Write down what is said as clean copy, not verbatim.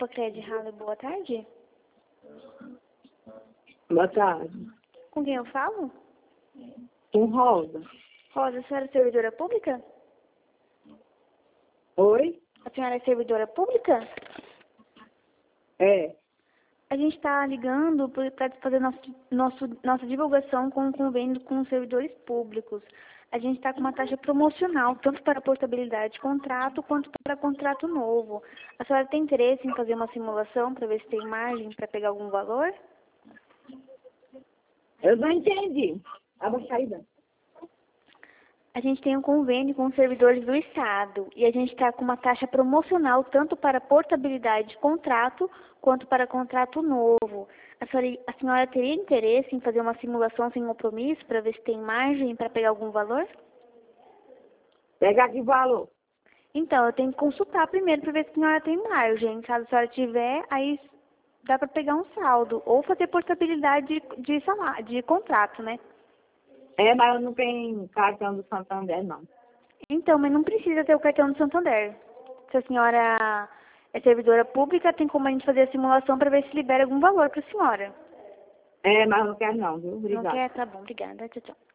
Copa Cred Rally, boa tarde. Boa tarde. Com quem eu falo? Com Rosa. Rosa, a senhora é servidora pública? Oi? A senhora é servidora pública? É. A gente está ligando para fazer nossa divulgação com o convênio com os servidores públicos. A gente está com uma taxa promocional, tanto para portabilidade de contrato quanto para contrato novo. A senhora tem interesse em fazer uma simulação para ver se tem margem para pegar algum valor? Eu não entendi. Abaixa saída. A gente tem um convênio com os servidores do Estado e a gente está com uma taxa promocional tanto para portabilidade de contrato quanto para contrato novo. A senhora teria interesse em fazer uma simulação sem compromisso para ver se tem margem para pegar algum valor? Pega aqui o valor. Então, eu tenho que consultar primeiro para ver se a senhora tem margem. Caso a senhora tiver, aí dá para pegar um saldo ou fazer portabilidade de contrato, né? É, mas eu não tenho cartão do Santander, não. Então, mas não precisa ter o cartão do Santander. Se a senhora é servidora pública, tem como a gente fazer a simulação para ver se libera algum valor para a senhora. É, mas eu não quero não, viu? Não Obrigada. quer? Tá bom, obrigada. Tchau, tchau.